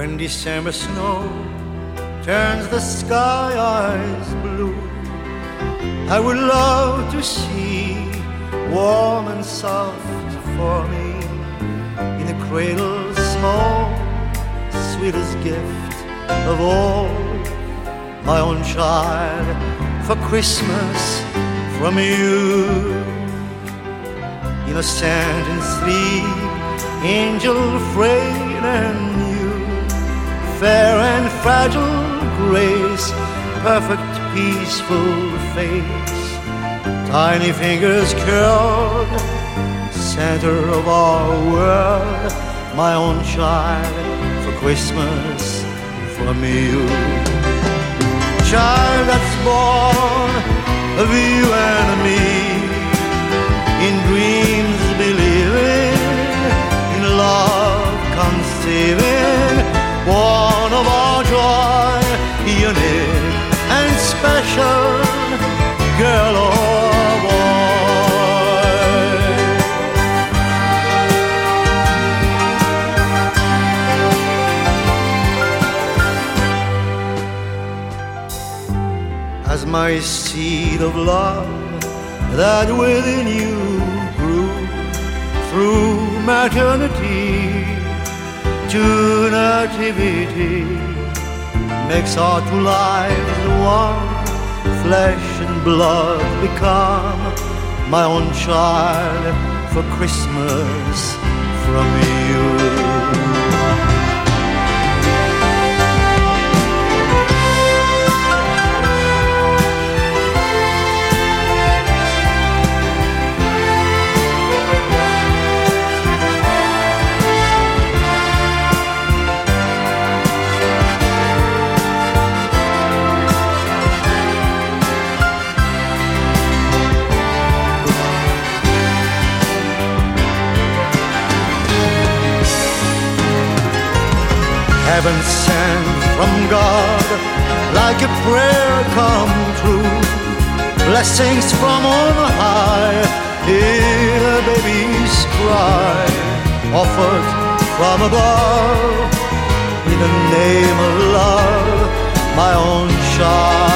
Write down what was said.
When December snow turns the sky eyes blue, I would love to see warm and soft for me in a cradle small, sweetest gift of all, my own child, for Christmas from you. Innocent and sleep, angel frail and new, fair and fragile grace, perfect peaceful face, tiny fingers curled, center of our world, my own child, for Christmas from you. Child that's born of you and me, in dreams believing, in love conceiving, born of our joy, unique and special, girl or boy. As my seed of love that within you grew through maternity to nativity, makes our two lives one, flesh and blood become, my own child, for Christmas from you. Heaven sent from God, like a prayer come true, blessings from on high, in a baby's cry, offered from above, in the name of love, my own child.